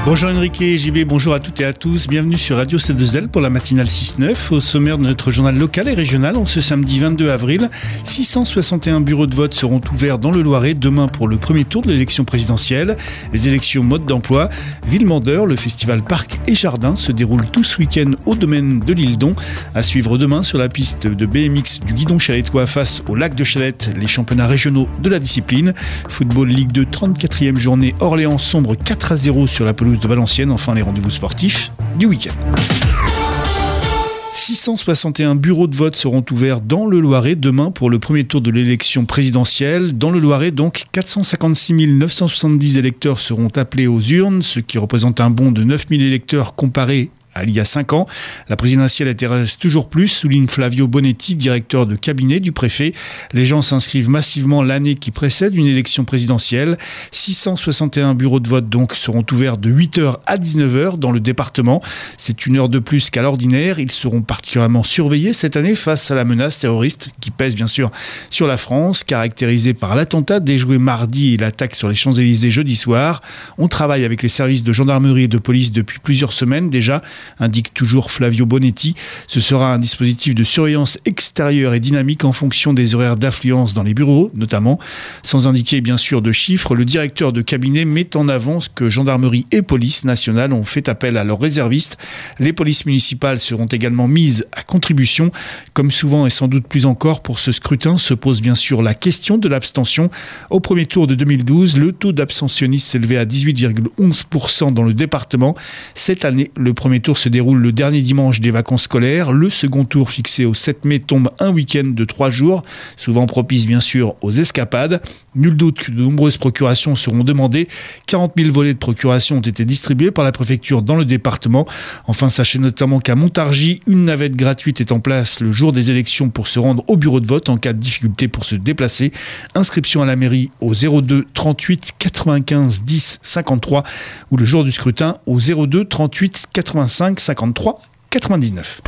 Bonjour Enrique et JB, bonjour à toutes et à tous, bienvenue sur Radio C2L pour la matinale 6-9. Au sommaire de notre journal local et régional, en ce samedi 22 avril, 661 bureaux de vote seront ouverts dans le Loiret demain pour le premier tour de l'élection présidentielle. Les élections mode d'emploi, Villemandeur, le festival Parc et Jardin se déroule tout ce week-end au domaine de l'Île-d'On. À suivre demain sur la piste de BMX du Guidon Chalettois face au lac de Chalette, les championnats régionaux de la discipline. Football Ligue 2, 34e journée, Orléans sombre 4-0 sur la pelouse de Valenciennes. Enfin, les rendez-vous sportifs du week-end. 661 bureaux de vote seront ouverts dans le Loiret demain pour le premier tour de l'élection présidentielle. Dans le Loiret, donc, 456 970 électeurs seront appelés aux urnes, ce qui représente un bond de 9 000 électeurs comparé à il y a 5 ans. La présidentielle intéresse toujours plus, souligne Flavio Bonetti, directeur de cabinet du préfet. Les gens s'inscrivent massivement l'année qui précède une élection présidentielle. 661 bureaux de vote donc seront ouverts de 8h à 19h dans le département. C'est une heure de plus qu'à l'ordinaire. Ils seront particulièrement surveillés cette année face à la menace terroriste qui pèse bien sûr sur la France, caractérisée par l'attentat déjoué mardi et l'attaque sur les Champs-Élysées jeudi soir. On travaille avec les services de gendarmerie et de police depuis plusieurs semaines déjà, indique toujours Flavio Bonetti. Ce sera un dispositif de surveillance extérieure et dynamique en fonction des horaires d'affluence dans les bureaux, notamment. Sans indiquer bien sûr de chiffres, le directeur de cabinet met en avant que gendarmerie et police nationale ont fait appel à leurs réservistes. Les polices municipales seront également mises à contribution. Comme souvent et sans doute plus encore pour ce scrutin, se pose bien sûr la question de l'abstention. Au premier tour de 2012, le taux d'abstentionnisme s'élevait à 18,11% dans le département. Cette année, le premier tour se déroule le dernier dimanche des vacances scolaires. Le second tour fixé au 7 mai tombe un week-end de 3 jours, souvent propice bien sûr aux escapades. Nul doute que de nombreuses procurations seront demandées. 40 000 volets de procuration ont été distribués par la préfecture dans le département. Enfin, sachez notamment qu'à Montargis, une navette gratuite est en place le jour des élections pour se rendre au bureau de vote en cas de difficulté pour se déplacer. Inscription à la mairie au 02 38 95 10 53 ou le jour du scrutin au 02 38 85 53 99.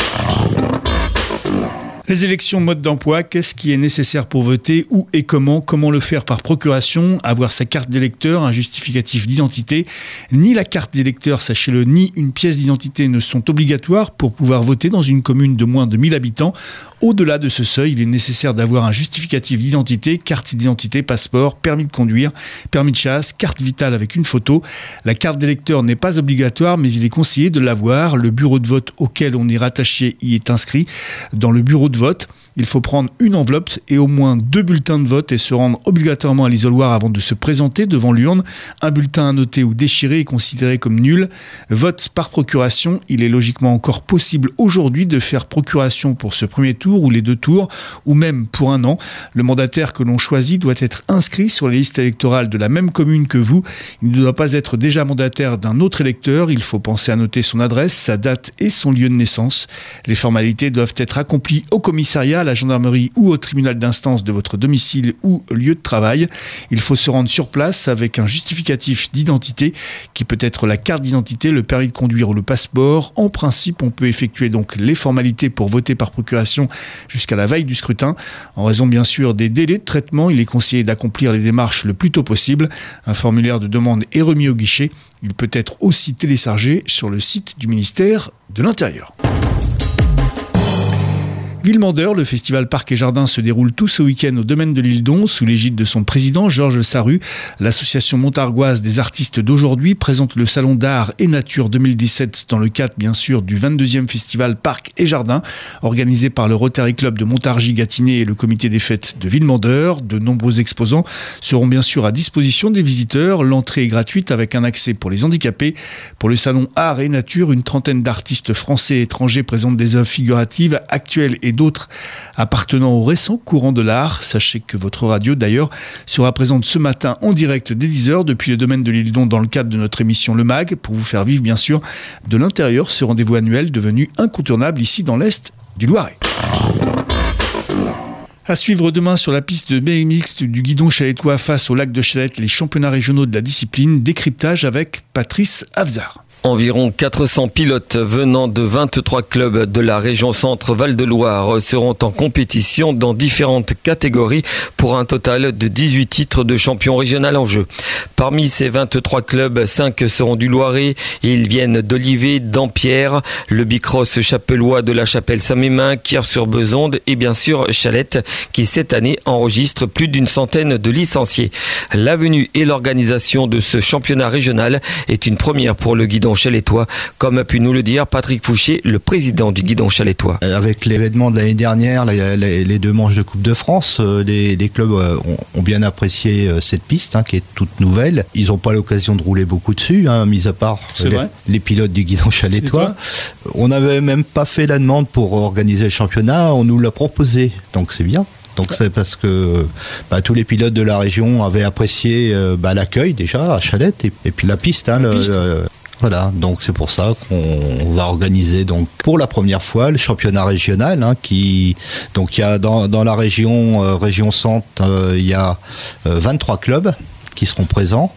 Les élections mode d'emploi, qu'est-ce qui est nécessaire pour voter, où et comment le faire par procuration, avoir sa carte d'électeur, un justificatif d'identité. Ni la carte d'électeur, sachez-le, ni une pièce d'identité ne sont obligatoires pour pouvoir voter dans une commune de moins de 1000 habitants. Au-delà de ce seuil, il est nécessaire d'avoir un justificatif d'identité, carte d'identité, passeport, permis de conduire, permis de chasse, carte vitale avec une photo. La carte d'électeur n'est pas obligatoire, mais il est conseillé de l'avoir. Le bureau de vote auquel on est rattaché y est inscrit. Dans le bureau de vote, il faut prendre une enveloppe et au moins 2 bulletins de vote et se rendre obligatoirement à l'isoloir avant de se présenter devant l'urne. Un bulletin annoté ou déchiré est considéré comme nul. Vote par procuration, il est logiquement encore possible aujourd'hui de faire procuration pour ce premier tour ou les 2 tours, ou même pour un an. Le mandataire que l'on choisit doit être inscrit sur les listes électorales de la même commune que vous. Il ne doit pas être déjà mandataire d'un autre électeur. Il faut penser à noter son adresse, sa date et son lieu de naissance. Les formalités doivent être accomplies au commissariat, à la gendarmerie ou au tribunal d'instance de votre domicile ou lieu de travail. Il faut se rendre sur place avec un justificatif d'identité qui peut être la carte d'identité, le permis de conduire ou le passeport. En principe, on peut effectuer donc les formalités pour voter par procuration jusqu'à la veille du scrutin. En raison bien sûr des délais de traitement, il est conseillé d'accomplir les démarches le plus tôt possible. Un formulaire de demande est remis au guichet. Il peut être aussi téléchargé sur le site du ministère de l'Intérieur. Villemandeur, le festival Parc et Jardin se déroule tout ce week-end au domaine de l'Île-d'On sous l'égide de son président Georges Sarru. L'association montargoise des artistes d'aujourd'hui présente le salon d'art et nature 2017 dans le cadre bien sûr du 22e festival Parc et Jardin organisé par le Rotary Club de Montargis-Gâtinais et le comité des fêtes de Villemandeur. De nombreux exposants seront bien sûr à disposition des visiteurs. L'entrée est gratuite avec un accès pour les handicapés. Pour le salon art et nature, une trentaine d'artistes français et étrangers présentent des œuvres figuratives actuelles et d'autres appartenant au récent courant de l'art. Sachez que votre radio d'ailleurs sera présente ce matin en direct dès 10h depuis le domaine de l'Île-d'On dans le cadre de notre émission Le Mag pour vous faire vivre bien sûr de l'intérieur ce rendez-vous annuel devenu incontournable ici dans l'Est du Loiret. À suivre demain sur la piste de BMX du Guidon Chalettois face au lac de Chalette, les championnats régionaux de la discipline. Décryptage avec Patrice Avzar. Environ 400 pilotes venant de 23 clubs de la région Centre Val-de-Loire seront en compétition dans différentes catégories pour un total de 18 titres de champion régional en jeu. Parmi ces 23 clubs, 5 seront du Loiret et ils viennent d'Olivet, d'Ampierre, le Bicross Chapellois de la Chapelle-Saint-Mémin, Quiers-sur-Bezonde et bien sûr Chalette qui cette année enregistre plus d'une centaine de licenciés. La venue et l'organisation de ce championnat régional est une première pour le guidon chalettois, comme a pu nous le dire Patrick Fouché, le président du guidon chalettois. Avec l'événement de l'année dernière, les 2 manches de Coupe de France, les clubs ont bien apprécié cette piste qui est toute nouvelle. Ils n'ont pas l'occasion de rouler beaucoup dessus, mis à part les pilotes du guidon chalettois. On n'avait même pas fait la demande pour organiser le championnat, on nous l'a proposé, donc c'est bien. Donc c'est parce que tous les pilotes de la région avaient apprécié l'accueil déjà à Chalette et puis la piste. Voilà, donc c'est pour ça qu'on va organiser donc pour la première fois le championnat régional donc il y a dans la région Centre, il y a 23 clubs qui seront présents.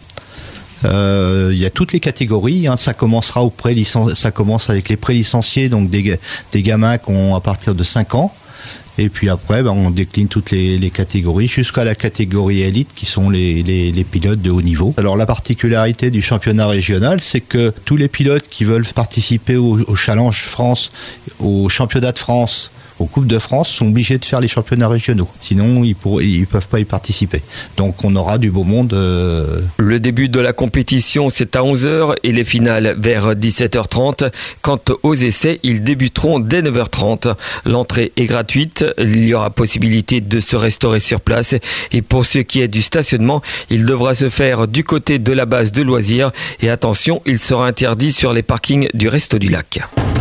Il y a toutes les catégories, ça commence avec les pré-licenciés, donc des gamins qui ont à partir de 5 ans. Et puis après, on décline toutes les catégories jusqu'à la catégorie élite qui sont les pilotes de haut niveau. Alors la particularité du championnat régional, c'est que tous les pilotes qui veulent participer au Challenge France, au championnat de France, aux Coupes de France sont obligés de faire les championnats régionaux. Sinon, ils peuvent pas y participer. Donc, on aura du beau monde. Le début de la compétition, c'est à 11h et les finales vers 17h30. Quant aux essais, ils débuteront dès 9h30. L'entrée est gratuite. Il y aura possibilité de se restaurer sur place. Et pour ce qui est du stationnement, il devra se faire du côté de la base de loisirs. Et attention, il sera interdit sur les parkings du Resto du Lac.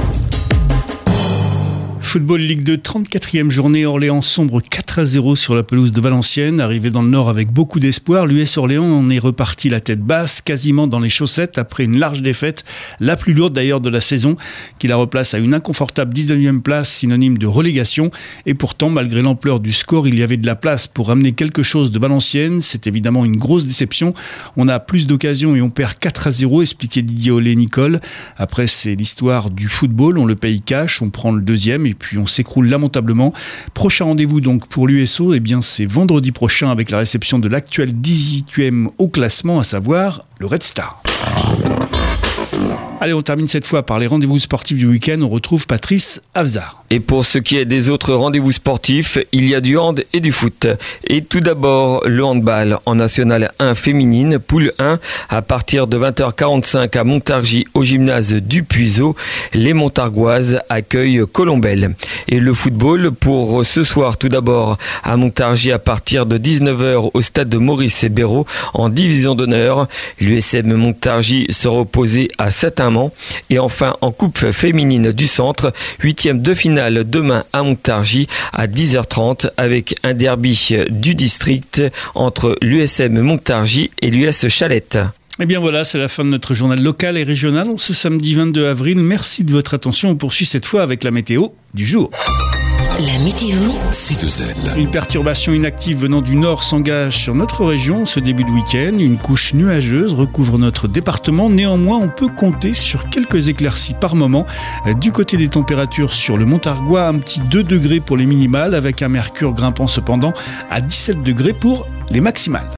Football Ligue 2, 34e journée, Orléans sombre 4-0 sur la pelouse de Valenciennes. Arrivé dans le Nord avec beaucoup d'espoir, l'US Orléans en est reparti la tête basse, quasiment dans les chaussettes, après une large défaite, la plus lourde d'ailleurs de la saison, qui la replace à une inconfortable 19e place, synonyme de relégation. Et pourtant, malgré l'ampleur du score, il y avait de la place pour amener quelque chose de Valenciennes. C'est évidemment une grosse déception. On a plus d'occasions et on perd 4-0, expliquait Didier Olé-Nicole. Après, c'est l'histoire du football, on le paye cash, on prend le deuxième et puis on s'écroule lamentablement. Prochain rendez-vous donc pour l'USO, c'est vendredi prochain avec la réception de l'actuel 18e au classement, à savoir le Red Star. Allez, on termine cette fois par les rendez-vous sportifs du week-end. On retrouve Patrice Avzar. Et pour ce qui est des autres rendez-vous sportifs, il y a du hand et du foot. Et tout d'abord, le handball en National 1 féminine, poule 1, à partir de 20h45 à Montargis au gymnase du Puiseau. Les Montargoises accueillent Colombelles. Et le football pour ce soir, tout d'abord, à Montargis à partir de 19h au stade de Maurice Béraud en division d'honneur. L'USM Montargis sera opposé à Saint-Amand. Et enfin, en coupe féminine du centre, 8e de finale demain à Montargis à 10h30 avec un derby du district entre l'USM Montargis et l'US Chalette. Et bien voilà, c'est la fin de notre journal local et régional en ce samedi 22 avril. Merci de votre attention. On poursuit cette fois avec la météo du jour. La météo, C2L. Une perturbation inactive venant du nord s'engage sur notre région ce début de week-end. Une couche nuageuse recouvre notre département. Néanmoins, on peut compter sur quelques éclaircies par moment. Du côté des températures sur le Montargois, un petit 2 degrés pour les minimales avec un mercure grimpant cependant à 17 degrés pour les maximales.